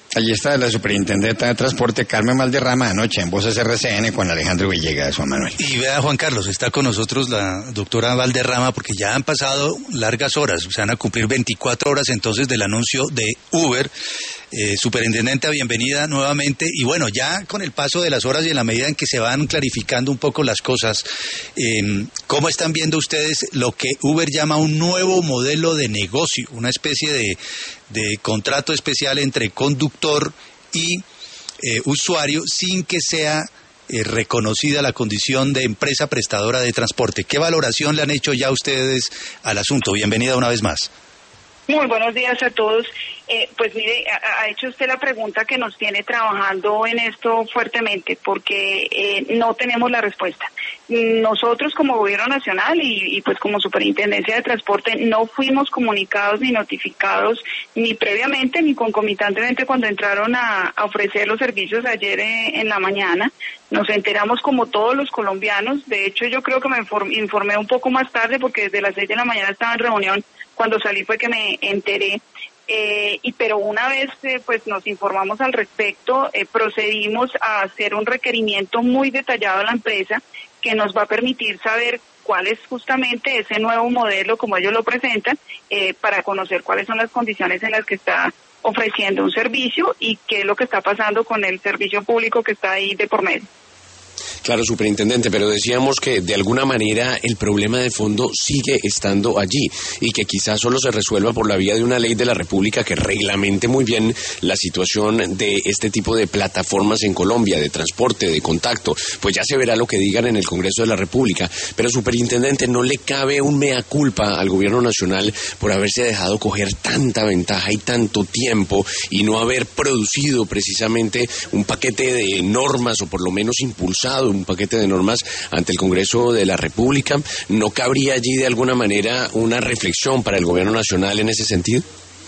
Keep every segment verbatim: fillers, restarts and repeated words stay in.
Allí está la superintendenta de transporte Carmen Valderrama anoche en Voces R C N con Alejandro Villegas, Juan Manuel. Y vea, Juan Carlos, está con nosotros la doctora Valderrama porque ya han pasado largas horas, se van a cumplir veinticuatro horas entonces del anuncio de Uber. Eh, superintendenta, bienvenida nuevamente. Y bueno, ya con el paso de las horas y en la medida en que se van clarificando un poco las cosas, eh, ¿cómo están viendo ustedes lo que Uber llama un nuevo modelo de negocio, una especie de, de contrato especial entre conductor y eh, usuario sin que sea eh, reconocida la condición de empresa prestadora de transporte? ¿Qué valoración le han hecho ya ustedes al asunto? Bienvenida una vez más. Muy buenos días a todos. Eh, pues mire, ha, ha hecho usted la pregunta que nos tiene trabajando en esto fuertemente, porque eh, no tenemos la respuesta. Nosotros como Gobierno Nacional y, y pues como Superintendencia de Transporte no fuimos comunicados ni notificados ni previamente ni concomitantemente cuando entraron a, a ofrecer los servicios ayer eh, en la mañana. Nos enteramos como todos los colombianos. De hecho, yo creo que me informé un poco más tarde porque desde las seis de la mañana estaba en reunión. Cuando salí fue que me enteré. Eh, y pero una vez eh, pues nos informamos al respecto, eh, procedimos a hacer un requerimiento muy detallado a la empresa que nos va a permitir saber cuál es justamente ese nuevo modelo como ellos lo presentan, eh, para conocer cuáles son las condiciones en las que está ofreciendo un servicio y qué es lo que está pasando con el servicio público que está ahí de por medio. Claro, superintendente, pero decíamos que de alguna manera el problema de fondo sigue estando allí y que quizás solo se resuelva por la vía de una ley de la República que reglamente muy bien la situación de este tipo de plataformas en Colombia, de transporte, de contacto. Pues ya se verá lo que digan en el Congreso de la República. Pero, superintendente, ¿no le cabe un mea culpa al Gobierno Nacional por haberse dejado coger tanta ventaja y tanto tiempo y no haber producido precisamente un paquete de normas o por lo menos impulsado un paquete de normas ante el Congreso de la República? ¿No cabría allí de alguna manera una reflexión para el Gobierno Nacional en ese sentido?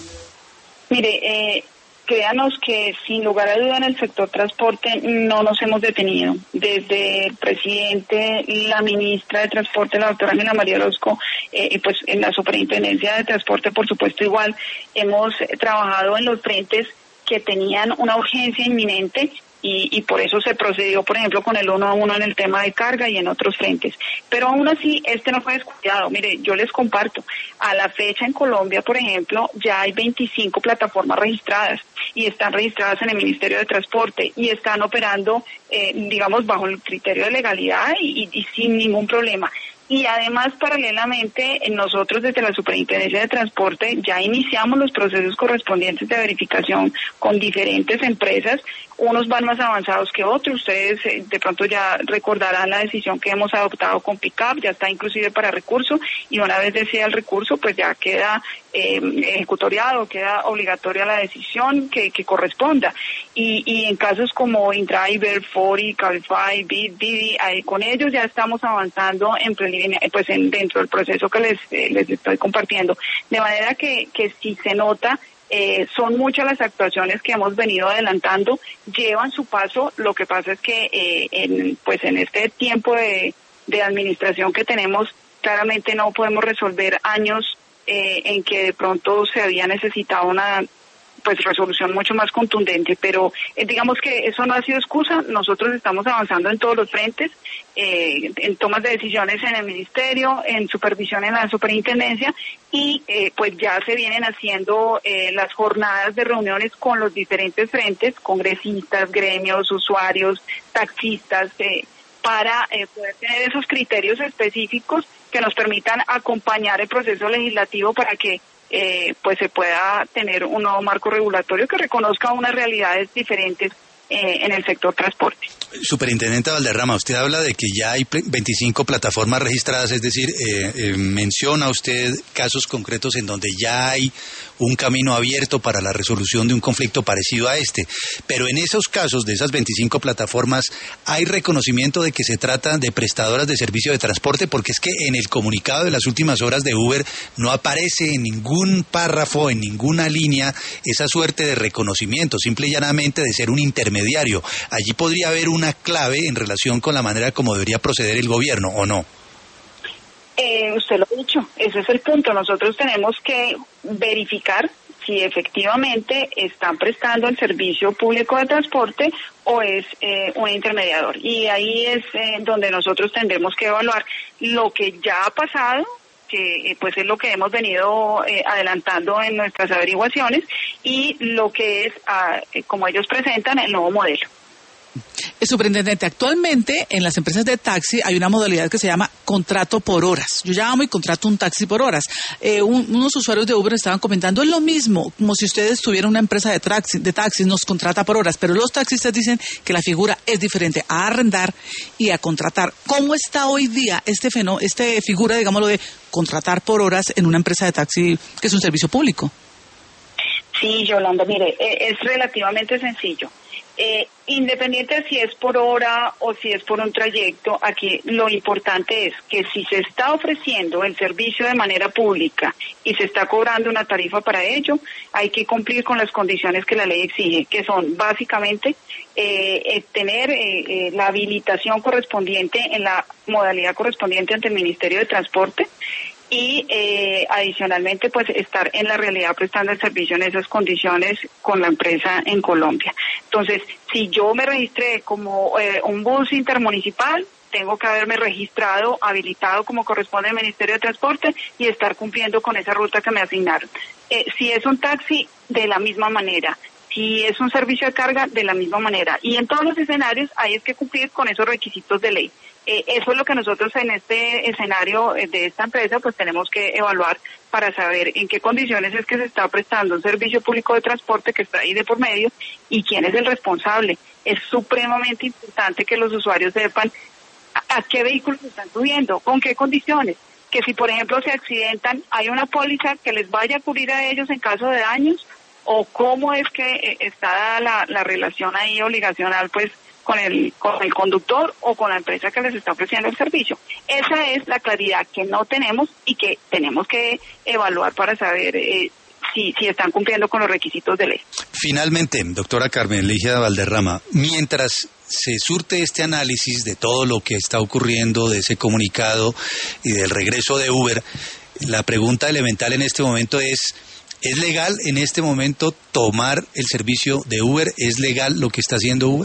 Mire, eh, créanos que sin lugar a duda en el sector transporte no nos hemos detenido. Desde el presidente, la ministra de Transporte, la doctora Ángela María Orozco, eh, y pues en la Superintendencia de Transporte, por supuesto, igual, hemos eh, trabajado en los frentes que tenían una urgencia inminente. Y, y por eso se procedió, por ejemplo, con el uno a uno en el tema de carga y en otros frentes. Pero aún así, este no fue descuidado. Mire, yo les comparto, a la fecha en Colombia, por ejemplo, ya hay veinticinco plataformas registradas y están registradas en el Ministerio de Transporte y están operando, eh, digamos, bajo el criterio de legalidad y, y, y sin ningún problema. Y además, paralelamente, nosotros desde la Superintendencia de Transporte ya iniciamos los procesos correspondientes de verificación con diferentes empresas. Unos van más avanzados que otros. Ustedes eh, de pronto ya recordarán la decisión que hemos adoptado con Pickup, ya está inclusive para recurso, y una vez decida el recurso, pues ya queda eh, ejecutoriado, queda obligatoria la decisión que, que corresponda. Y, y en casos como InDriver, Fori, Cabify, Bit, Didi, ahí con ellos ya estamos avanzando en pues en, dentro del proceso que les, eh, les estoy compartiendo. De manera que, que si se nota, eh, son muchas las actuaciones que hemos venido adelantando, llevan su paso. Lo que pasa es que eh, en, pues en este tiempo de, de administración que tenemos, claramente no podemos resolver años eh, en que de pronto se había necesitado una pues resolución mucho más contundente, pero eh, digamos que eso no ha sido excusa. Nosotros estamos avanzando en todos los frentes, eh, en tomas de decisiones en el Ministerio, en supervisión en la Superintendencia, y eh, pues ya se vienen haciendo eh, las jornadas de reuniones con los diferentes frentes, congresistas, gremios, usuarios, taxistas, eh, para eh, poder tener esos criterios específicos que nos permitan acompañar el proceso legislativo para que Eh, pues se pueda tener un nuevo marco regulatorio que reconozca unas realidades diferentes eh, en el sector transporte. Superintendente Valderrama, usted habla de que ya hay veinticinco plataformas registradas, es decir, eh, eh, menciona usted casos concretos en donde ya hay un camino abierto para la resolución de un conflicto parecido a este, pero en esos casos de esas veinticinco plataformas, ¿hay reconocimiento de que se trata de prestadoras de servicio de transporte? Porque es que en el comunicado de las últimas horas de Uber no aparece en ningún párrafo, en ninguna línea, esa suerte de reconocimiento, simple y llanamente de ser un intermediario. Allí podría haber un una clave en relación con la manera como debería proceder el gobierno, ¿o no? Eh, usted lo ha dicho, ese es el punto. Nosotros tenemos que verificar si efectivamente están prestando el servicio público de transporte o es eh, un intermediador. Y ahí es eh, donde nosotros tendremos que evaluar lo que ya ha pasado, que eh, pues es lo que hemos venido eh, adelantando en nuestras averiguaciones, y lo que es, ah, eh, como ellos presentan, el nuevo modelo. El superintendente, actualmente en las empresas de taxi hay una modalidad que se llama contrato por horas. Yo llamo y contrato un taxi por horas. Eh, un, unos usuarios de Uber estaban comentando, es lo mismo, como si ustedes tuvieran una empresa de taxi, de taxis, nos contrata por horas, pero los taxistas dicen que la figura es diferente a arrendar y a contratar. ¿Cómo está hoy día este fenómeno, este figura, digámoslo, de contratar por horas en una empresa de taxi que es un servicio público? Sí, Yolanda, mire, eh, es relativamente sencillo. Eh, independiente de si es por hora o si es por un trayecto, aquí lo importante es que si se está ofreciendo el servicio de manera pública y se está cobrando una tarifa para ello, hay que cumplir con las condiciones que la ley exige, que son básicamente eh, eh, tener eh, eh, la habilitación correspondiente en la modalidad correspondiente ante el Ministerio de Transporte, y eh, adicionalmente pues estar en la realidad prestando el servicio en esas condiciones con la empresa en Colombia. Entonces, si yo me registré como eh, un bus intermunicipal, tengo que haberme registrado, habilitado como corresponde al Ministerio de Transporte y estar cumpliendo con esa ruta que me asignaron. Eh, si es un taxi, de la misma manera. Si es un servicio de carga, de la misma manera. Y en todos los escenarios hay que cumplir con esos requisitos de ley. Eh, eso es lo que nosotros en este escenario de esta empresa pues tenemos que evaluar para saber en qué condiciones es que se está prestando un servicio público de transporte que está ahí de por medio y quién es el responsable. Es supremamente importante que los usuarios sepan a, a qué vehículos están subiendo, con qué condiciones, que si por ejemplo se accidentan hay una póliza que les vaya a cubrir a ellos en caso de daños, o cómo es que eh, está la, la relación ahí obligacional pues con el con el conductor o con la empresa que les está ofreciendo el servicio. Esa es la claridad que no tenemos y que tenemos que evaluar para saber eh, si, si están cumpliendo con los requisitos de ley. Finalmente, doctora Carmen Ligia Valderrama, mientras se surte este análisis de todo lo que está ocurriendo, de ese comunicado y del regreso de Uber, la pregunta elemental en este momento es: ¿es legal en este momento tomar el servicio de Uber? ¿Es legal lo que está haciendo Uber?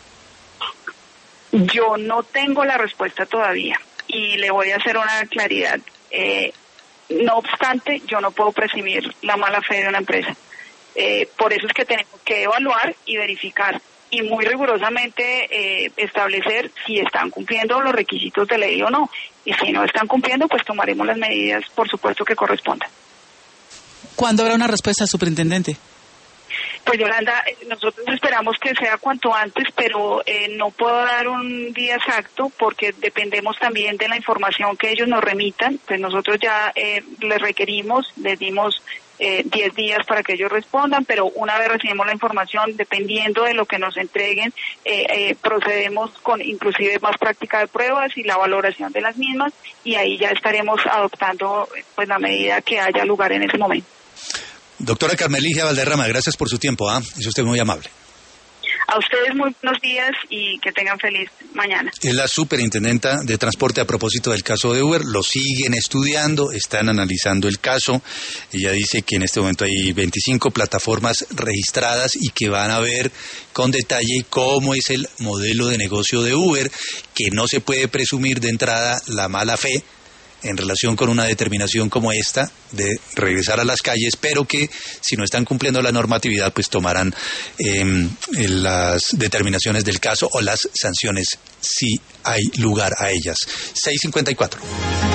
Yo no tengo la respuesta todavía y le voy a hacer una claridad. Eh, no obstante, yo no puedo presumir la mala fe de una empresa. Eh, por eso es que tenemos que evaluar y verificar y muy rigurosamente eh, establecer si están cumpliendo los requisitos de ley o no. Y si no están cumpliendo, pues tomaremos las medidas, por supuesto, que correspondan. ¿Cuándo habrá una respuesta, superintendente? Pues Yolanda, nosotros esperamos que sea cuanto antes, pero eh, no puedo dar un día exacto porque dependemos también de la información que ellos nos remitan. Pues nosotros ya eh, les requerimos, les dimos eh, diez días para que ellos respondan, pero una vez recibimos la información, dependiendo de lo que nos entreguen, eh, eh, procedemos con inclusive más práctica de pruebas y la valoración de las mismas, y ahí ya estaremos adoptando pues la medida que haya lugar en ese momento. Doctora Carmen Ligia Valderrama, gracias por su tiempo, ¿ah? Es usted muy amable. A ustedes muy buenos días y que tengan feliz mañana. Es la superintendenta de transporte a propósito del caso de Uber. Lo siguen estudiando, están analizando el caso. Ella dice que en este momento hay veinticinco plataformas registradas y que van a ver con detalle cómo es el modelo de negocio de Uber, que no se puede presumir de entrada la mala fe en relación con una determinación como esta de regresar a las calles, pero que si no están cumpliendo la normatividad, pues tomarán eh, las determinaciones del caso o las sanciones si hay lugar a ellas. seis cincuenta y cuatro.